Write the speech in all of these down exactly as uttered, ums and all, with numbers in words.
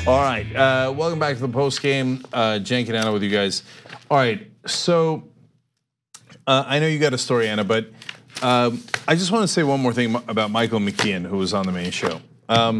All right, uh, welcome back to the post game. Uh, Cenk and Anna with you guys. All right, so uh, I know you got a story, Anna, but um, I just want to say one more thing about Michael McKeon, who was on the main show. Um,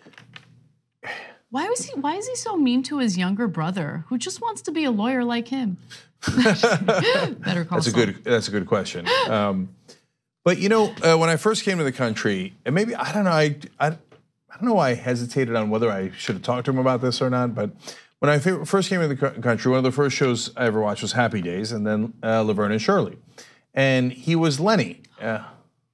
why was he? Why is he so mean to his younger brother, who just wants to be a lawyer like him? Better call. That's a good. That's a good question. Um, but you know, uh, when I first came to the country, and maybe I don't know, I. I I don't know why I hesitated on whether I should have talked to him about this or not, but when I first came to the country, one of the first shows I ever watched was Happy Days, and then uh, Laverne and Shirley. And he was Lenny. Uh,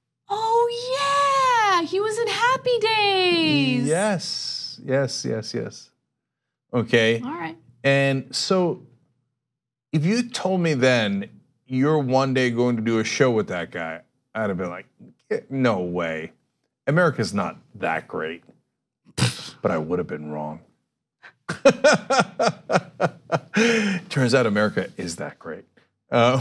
oh, yeah, he was in Happy Days. Yes, yes, yes, yes. Okay. All right. And so if you told me then you're one day going to do a show with that guy, I'd have been like, no way. America's not that great. But I would have been wrong. Turns out America is that great. Uh,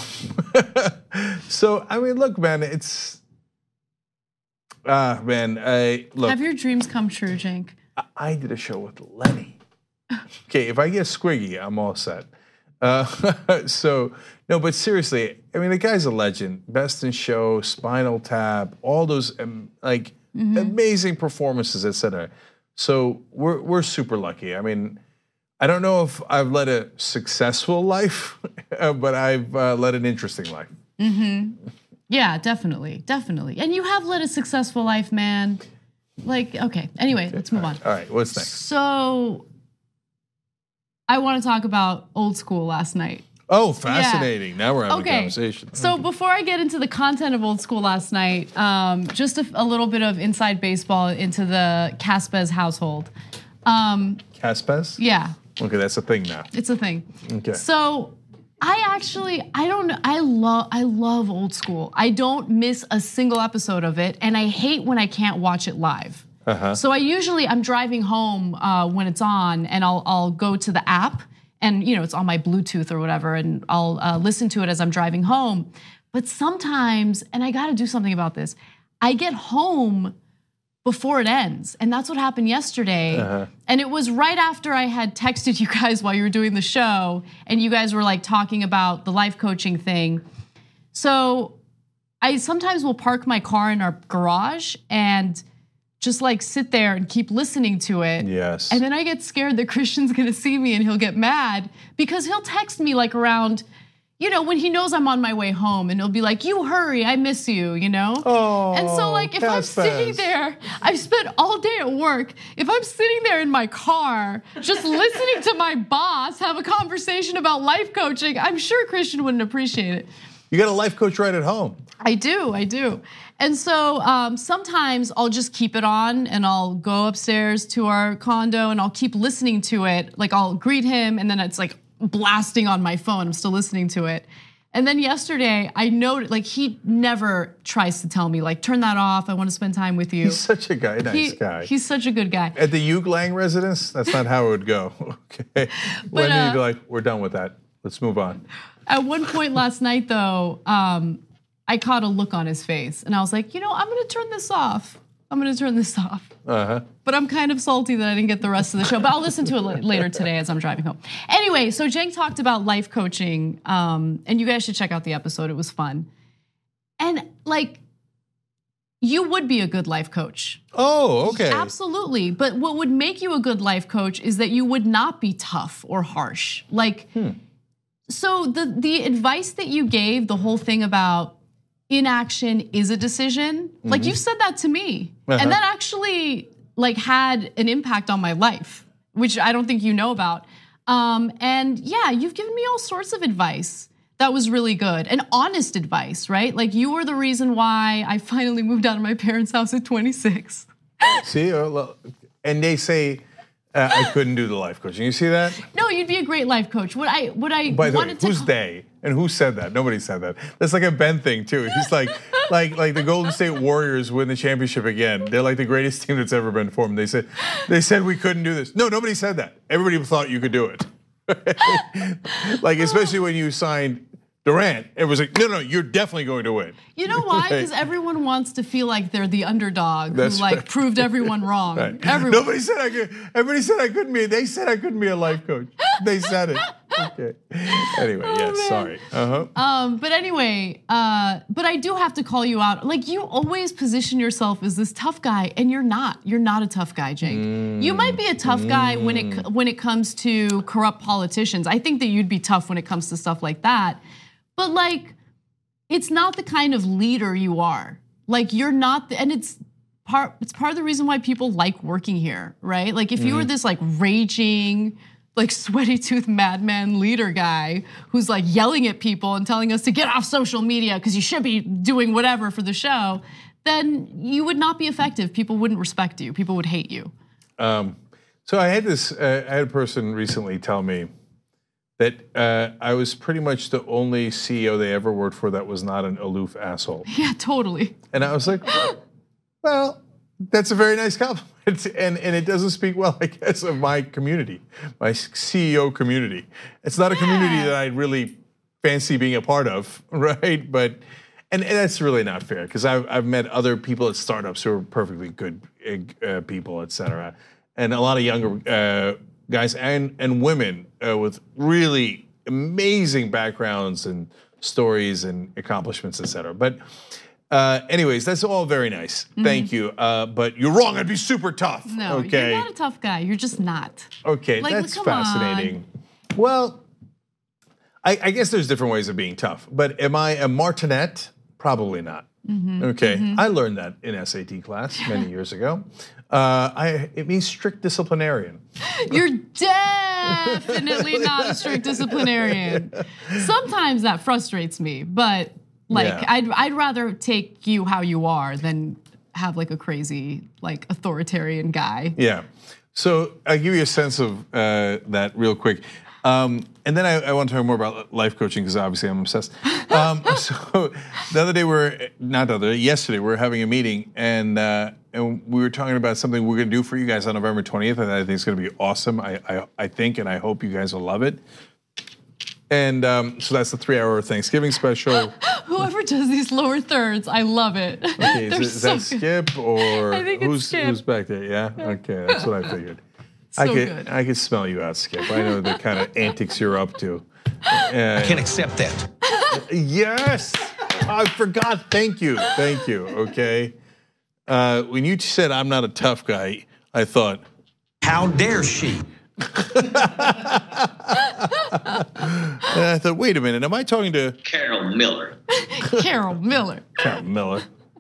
so, I mean, look, man, it's, ah, uh, man, I, look. Have your dreams come true, Cenk? I, I did a show with Lenny. Okay, if I get squiggy, I'm all set. Uh, so, no, but seriously, I mean, the guy's a legend. Best in Show, Spinal Tap, all those, um, like, mm-hmm. amazing performances, et cetera. So we're we're super lucky. I mean, I don't know if I've led a successful life, but I've uh, led an interesting life. Mm-hmm. Yeah, definitely, definitely. And you have led a successful life, man. Like, okay. Anyway, let's move All right. on. All right, what's next? So, I want to talk about Old School last night. Oh, fascinating. Yeah. Now we're having okay. a conversation. So okay. Before I get into the content of Old School last night, um, just a, a little bit of inside baseball into the Caspez household. Um, Caspez? Yeah. Okay, that's a thing now. It's a thing. Okay. So I actually, I don't know, I love, I love Old School. I don't miss a single episode of it, and I hate when I can't watch it live. Uh-huh. So I usually, I'm driving home uh, when it's on, and I'll I'll go to the app. And, you know, it's on my Bluetooth or whatever, and I'll uh, listen to it as I'm driving home. But sometimes, and I got to do something about this, I get home before it ends. And that's what happened yesterday. Uh-huh. And it was right after I had texted you guys while you were doing the show, and you guys were like talking about the life coaching thing. So I sometimes will park my car in our garage and just like sit there and keep listening to it. Yes. And then I get scared that Christian's gonna see me and he'll get mad because he'll text me like around, you know, when he knows I'm on my way home, and he'll be like, you hurry, I miss you, you know? Oh, and so like if I'm sitting there, I've spent all day at work, if I'm sitting there in my car, just listening to my boss have a conversation about life coaching, I'm sure Christian wouldn't appreciate it. You got a life coach right at home. I do, I do. And so um, sometimes I'll just keep it on and I'll go upstairs to our condo and I'll keep listening to it. Like I'll greet him and then it's like blasting on my phone. I'm still listening to it. And then yesterday I noted, like he never tries to tell me like, turn that off. I want to spend time with you. He's such a guy, nice he, guy. He's such a good guy. At the Hugh Lang residence, that's not how it would go. Okay. When uh, you'd be like, we're done with that. Let's move on. At one point last night though, um, I caught a look on his face and I was like, you know, I'm gonna turn this off. I'm gonna turn this off. Uh-huh. But I'm kind of salty that I didn't get the rest of the show, but I'll listen to it later today as I'm driving home. Anyway, so Cenk talked about life coaching, um, and you guys should check out the episode, it was fun. And like, you would be a good life coach. Oh, okay. Absolutely, but what would make you a good life coach is that you would not be tough or harsh. Like, hmm. so the the advice that you gave, the whole thing about inaction is a decision. Mm-hmm. Like you said that to me. Uh-huh. And that actually like had an impact on my life, which I don't think you know about. Um, and yeah, you've given me all sorts of advice that was really good and honest advice, right? Like you were the reason why I finally moved out of my parents' house at twenty-six. See, and they say, uh, I couldn't do the life coaching. You see that? No, you'd be a great life coach. What I, what I By the wanted way, who's to they? And who said that? Nobody said that. That's like a Ben thing too. He's like, like, like the Golden State Warriors win the championship again. They're like the greatest team that's ever been formed. They said, they said we couldn't do this. No, nobody said that. Everybody thought you could do it. Like especially when you signed Durant. It was like, no, no, you're definitely going to win. You know why? Because everyone wants to feel like they're the underdog That's who like right. proved everyone wrong. Right. Everyone. Nobody said I could. Everybody said I couldn't be. They said I couldn't be a life coach. They said it. Okay. Anyway, Oh, yes. man. Sorry. Uh huh. Um, but anyway, uh, but I do have to call you out. Like you always position yourself as this tough guy, and you're not. You're not a tough guy, Jake. Mm. You might be a tough mm. guy when it when it comes to corrupt politicians. I think that you'd be tough when it comes to stuff like that. But like, it's not the kind of leader you are. Like you're not, the, and it's part. It's part of the reason why people like working here, right? Like if mm. you were this like raging, like sweaty tooth madman leader guy who's like yelling at people and telling us to get off social media because you should be doing whatever for the show, then you would not be effective. People wouldn't respect you. People would hate you. Um, so I had this. Uh, I had a person recently tell me that uh, I was pretty much the only C E O they ever worked for that was not an aloof asshole. Yeah, totally. And I was like, well, that's a very nice compliment. And, and it doesn't speak well, I guess, of my community, my C E O community. It's not a yeah. community that I really fancy being a part of, right? But, and, and that's really not fair because I've, I've met other people at startups who are perfectly good uh, people, et cetera. And a lot of younger uh, guys and, and women uh, with really amazing backgrounds and stories and accomplishments, et cetera. But uh, anyways, that's all very nice. Mm-hmm. Thank you. Uh, but you're wrong. I'd be super tough. No, okay? You're not a tough guy. You're just not. Okay, like, that's fascinating. On. Well, I, I guess there's different ways of being tough. But am I a martinet? Probably not. Mm-hmm. Okay, mm-hmm. I learned that in S A T class many years ago. Uh, I, it means strict disciplinarian. You're definitely not a strict disciplinarian. Sometimes that frustrates me, but like yeah. I'd I'd rather take you how you are than have like a crazy like authoritarian guy. Yeah. So I'll give you a sense of uh, that real quick. Um, and then I, I want to talk more about life coaching because obviously I'm obsessed. Um, so the other day we were, not the other day, yesterday we were having a meeting and uh, and we were talking about something we're going to do for you guys on November twentieth, and I think it's going to be awesome. I, I I think and I hope you guys will love it. And um, so that's the three-hour Thanksgiving special. Whoever does these lower thirds, I love it. Okay, is, it, is so that Skip or I think who's it's Skip. who's back there? Yeah, okay, that's what I figured. So I could good. I could smell you out, Skip. I know the kind of antics you're up to. Uh, I can't accept that. Yes, I forgot. Thank you, thank you. Okay, uh, when you said I'm not a tough guy, I thought, how dare she? And I thought, wait a minute, am I talking to Carol Miller? Carol Miller. Carol Miller.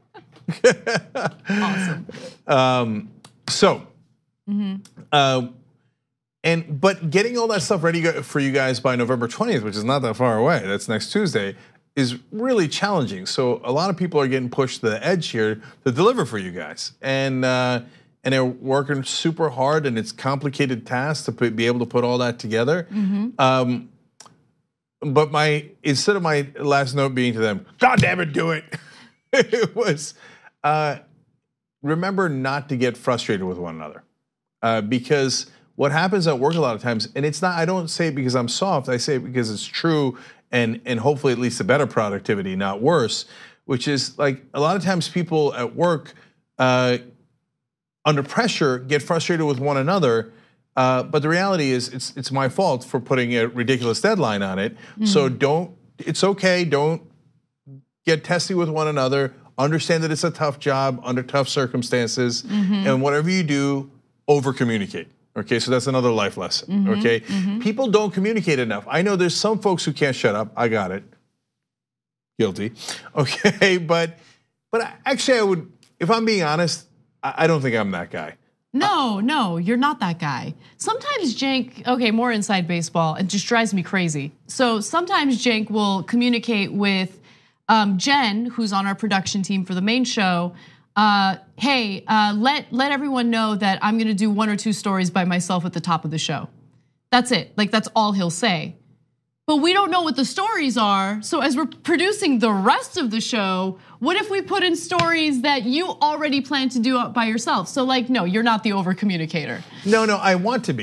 Awesome. Um, so, mm-hmm. uh, and but getting all that stuff ready for you guys by November twentieth, which is not that far away, that's next Tuesday, is really challenging. So a lot of people are getting pushed to the edge here to deliver for you guys, and uh, and they're working super hard, and it's complicated tasks to put, be able to put all that together. Mm-hmm. Um, but my instead of my last note being to them, God damn it, do it. It was uh, remember not to get frustrated with one another, uh, because what happens at work a lot of times, and it's not. I don't say it because I'm soft. I say it because it's true, and and hopefully at least a better productivity, not worse. Which is like a lot of times people at work, uh, under pressure, get frustrated with one another. Uh, but the reality is, it's it's my fault for putting a ridiculous deadline on it. Mm-hmm. So don't. It's okay. Don't get testy with one another. Understand that it's a tough job under tough circumstances, mm-hmm. and whatever you do, over communicate. Okay, so that's another life lesson. Mm-hmm. Okay, mm-hmm. People don't communicate enough. I know there's some folks who can't shut up. I got it. Guilty. Okay, but but actually, I would, if I'm being honest, I don't think I'm that guy. No, no, you're not that guy. Sometimes Cenk, okay, more inside baseball, it just drives me crazy. So sometimes Cenk will communicate with um, Jen, who's on our production team for the main show. Uh, hey, uh, let let everyone know that I'm gonna do one or two stories by myself at the top of the show. That's it. Like that's all he'll say. But we don't know what the stories are. So as we're producing the rest of the show, what if we put in stories that you already plan to do by yourself? So like, no, you're not the over communicator. No, no, I want to be.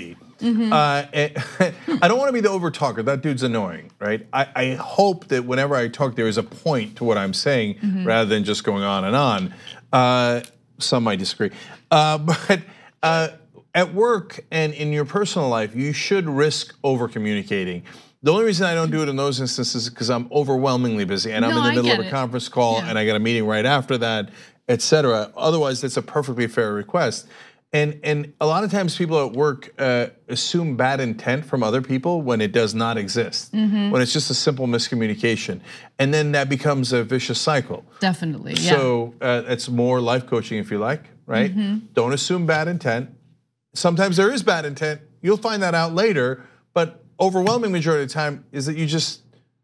Mm-hmm. Uh, I don't want to be the over talker. That dude's annoying, right? I, I hope that whenever I talk, there is a point to what I'm saying mm-hmm. rather than just going on and on. Uh, some might disagree, uh, but uh, at work and in your personal life, you should risk over communicating. The only reason I don't do it in those instances is because I'm overwhelmingly busy and I'm no, in the I middle of a it. conference call yeah. and I got a meeting right after that, et cetera. Otherwise, that's a perfectly fair request. And and a lot of times people at work uh, assume bad intent from other people when it does not exist, mm-hmm. when it's just a simple miscommunication. And then that becomes a vicious cycle. Definitely, yeah. So uh, it's more life coaching if you like, right? Mm-hmm. Don't assume bad intent. Sometimes there is bad intent. You'll find that out later, but overwhelming majority of the time is that you just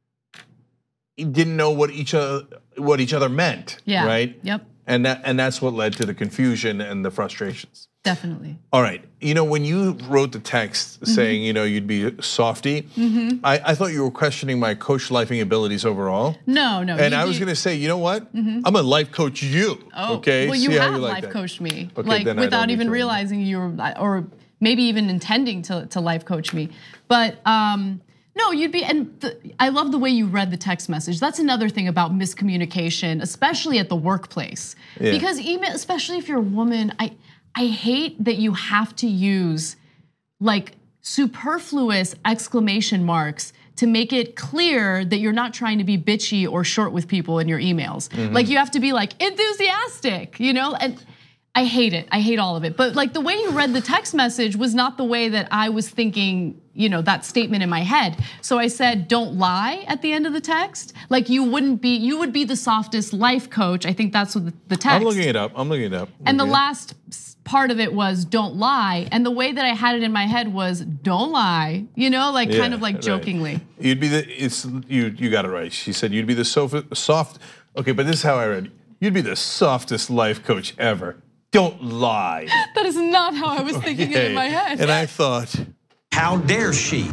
didn't know what each other what each other meant, yeah. right? Yep. And that and that's what led to the confusion and the frustrations. Definitely. All right, you know when you wrote the text mm-hmm. saying you know you'd be softy, mm-hmm. I, I thought you were questioning my coach lifing abilities overall. No, no. And I was going to say, you know what? Mm-hmm. I'm gonna life coach you. Oh, okay. Well, you See have you like life that. coached me, okay, like without even to realizing you were, or maybe even intending to to life coach me. But um, no, you'd be, and the, I love the way you read the text message. That's another thing about miscommunication, especially at the workplace, yeah. because email, especially if you're a woman, I. I hate that you have to use like superfluous exclamation marks to make it clear that you're not trying to be bitchy or short with people in your emails. Mm-hmm. Like you have to be like enthusiastic, you know? And I hate it, I hate all of it. But like the way you read the text message was not the way that I was thinking, you know, that statement in my head. So I said, don't lie at the end of the text. Like you wouldn't be, you would be the softest life coach. I think that's what the, the text. I'm looking it up, I'm looking it up. And the yeah. last part of it was don't lie. And the way that I had it in my head was don't lie, you know, like yeah, kind of like jokingly. Right. You'd be the, it's, you you got it right. She said you'd be the soft, soft, okay, but this is how I read it. You'd be the softest life coach ever. Don't lie. That is not how I was thinking okay. it in my head. And I thought, how dare she?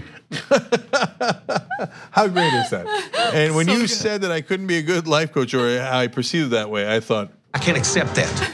How great is that? And when So you good. said that I couldn't be a good life coach or I perceived it that way, I thought, I can't accept that.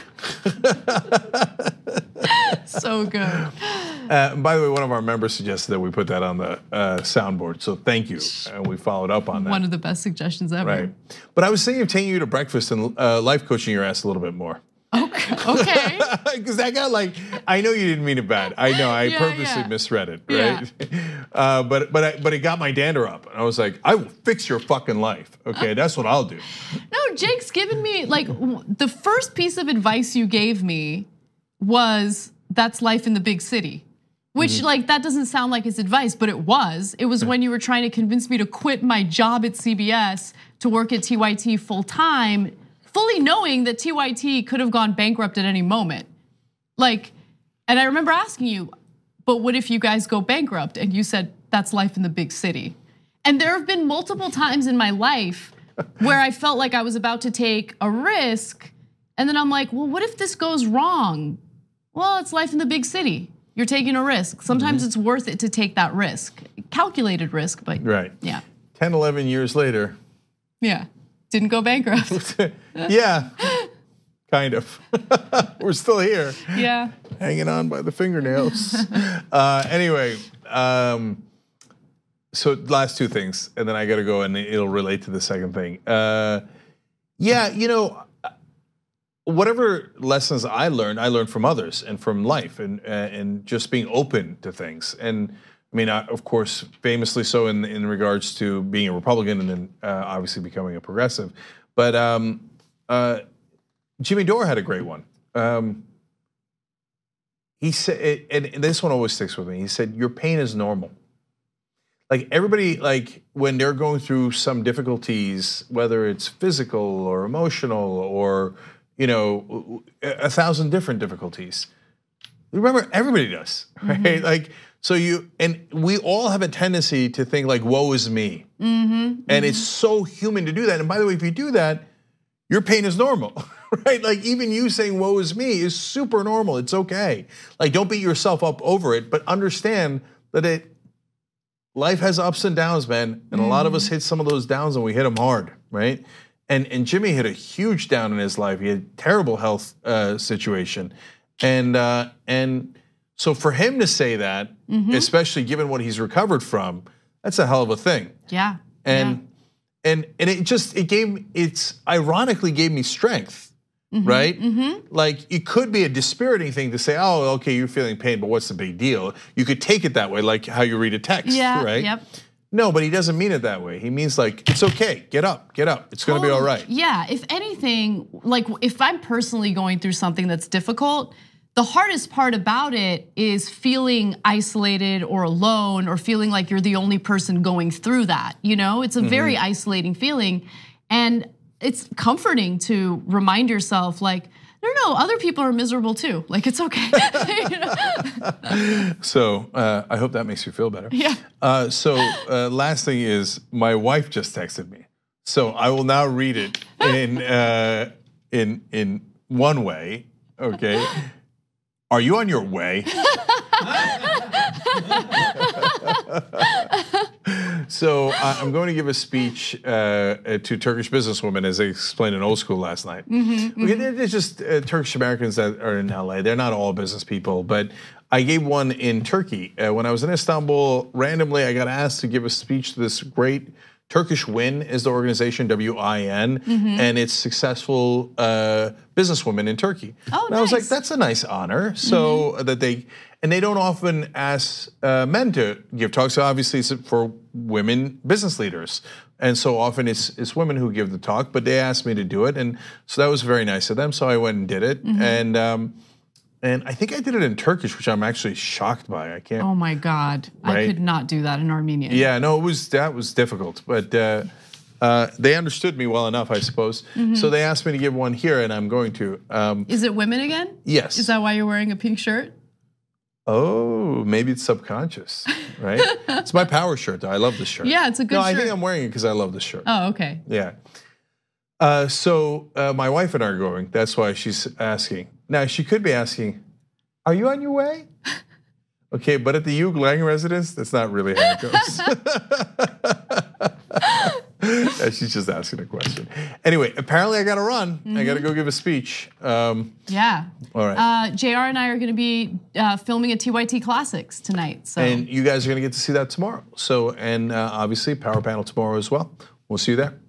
So good. Uh, by the way, one of our members suggested that we put that on the uh, soundboard, so thank you. And we followed up on that. One of the best suggestions ever. Right. But I was thinking of taking you to breakfast and uh, life coaching your ass a little bit more. Okay. Okay. Because that got like, I know you didn't mean it bad. I know, I Yeah, purposely yeah. misread it, Yeah. right? Uh, but but I, but it got my dander up. And I was like, I will fix your fucking life. Okay, that's what I'll do. No, Jake's given me, like, w- the first piece of advice you gave me was that's life in the big city. Which, mm-hmm. like, that doesn't sound like his advice, but it was. It was when you were trying to convince me to quit my job at C B S to work at T Y T full time, fully knowing that T Y T could have gone bankrupt at any moment. Like, and I remember asking you, but what if you guys go bankrupt? And you said, that's life in the big city. And there have been multiple times in my life where I felt like I was about to take a risk. And then I'm like, well, what if this goes wrong? Well, it's life in the big city. You're taking a risk. Sometimes mm-hmm. it's worth it to take that risk. Calculated risk, but right. yeah. ten, eleven years later. Yeah, didn't go bankrupt. Yeah, kind of. We're still here. Yeah. Hanging on by the fingernails. uh, anyway, um, so last two things, and then I gotta go and it'll relate to the second thing. Uh, yeah, you know, whatever lessons I learned, I learned from others and from life and and just being open to things. And I mean, I, of course, famously so in in regards to being a Republican and then uh, obviously becoming a progressive. But um, uh, Jimmy Dore had a great one. Um, he said, and this one always sticks with me. He said, "Your pain is normal." Like everybody, like when they're going through some difficulties, whether it's physical or emotional or you know, a thousand different difficulties. Remember, everybody does, right? Mm-hmm. Like, so you, and we all have a tendency to think like, woe is me. Mm-hmm. And mm-hmm. it's so human to do that. And by the way, if you do that, your pain is normal, right? Like even you saying woe is me is super normal, it's okay. Like don't beat yourself up over it, but understand that it, life has ups and downs, man. And mm-hmm. a lot of us hit some of those downs and we hit them hard, right? And and Jimmy hit a huge down in his life. He had a terrible health uh, situation, and uh, and So for him to say that, mm-hmm. especially given what he's recovered from, that's a hell of a thing. Yeah. And yeah. and and it just it gave it's ironically gave me strength, mm-hmm. right? Mm-hmm. Like it could be a dispiriting thing to say, oh, okay, you're feeling pain, but what's the big deal? You could take it that way, like how you read a text, yeah, right? Yep. No, but he doesn't mean it that way. He means like, it's okay, get up, get up. It's gonna be all right. Yeah, if anything, like if I'm personally going through something that's difficult, the hardest part about it is feeling isolated or alone or feeling like you're the only person going through that, you know? It's a very mm-hmm. isolating feeling. And it's comforting to remind yourself like, no, no, other people are miserable too. Like it's okay. You know? So uh, I hope that makes you feel better. Yeah. Uh, so uh, last thing is my wife just texted me. So I will now read it in uh, in in one way. Okay. Are you on your way? So I'm going to give a speech uh, to Turkish businesswomen, as I explained in Old School last night. Mm-hmm, okay, mm-hmm. They're just uh, Turkish Americans that are in L A. They're not all business people, but I gave one in Turkey. Uh, when I was in Istanbul, randomly I got asked to give a speech to this great Turkish Win is the organization, W I N, mm-hmm. and it's successful uh, businesswomen in Turkey. Oh, and nice. I was like, that's a nice honor. So mm-hmm. that they, and they don't often ask uh, men to give talks. So obviously it's for women business leaders. And so often it's, it's women who give the talk, but they asked me to do it. And so that was very nice of them. So I went and did it. Mm-hmm. And um, and I think I did it in Turkish, which I'm actually shocked by. I can't. Oh my God, right? I could not do that in Armenian. Yeah, no, it was that was difficult, but uh, uh, they understood me well enough, I suppose. Mm-hmm. So they asked me to give one here, and I'm going to. Um, Is it women again? Yes. Is that why you're wearing a pink shirt? Oh, maybe it's subconscious, right? It's my power shirt, though. I love this shirt. Yeah, it's a good no, shirt. I think I'm wearing it because I love this shirt. Oh, okay. Yeah. Uh, so uh, my wife and I are going. That's why she's asking. Now she could be asking, "Are you on your way?" Okay, but at the Hugh Lang residence, that's not really how it goes. She's just asking a question. Anyway, apparently I got to run. Mm-hmm. I got to go give a speech. Um, yeah. All right. Uh, J R and I are going to be uh, filming a T Y T Classics tonight. So. And you guys are going to get to see that tomorrow. So, and uh, obviously Power Panel tomorrow as well. We'll see you there.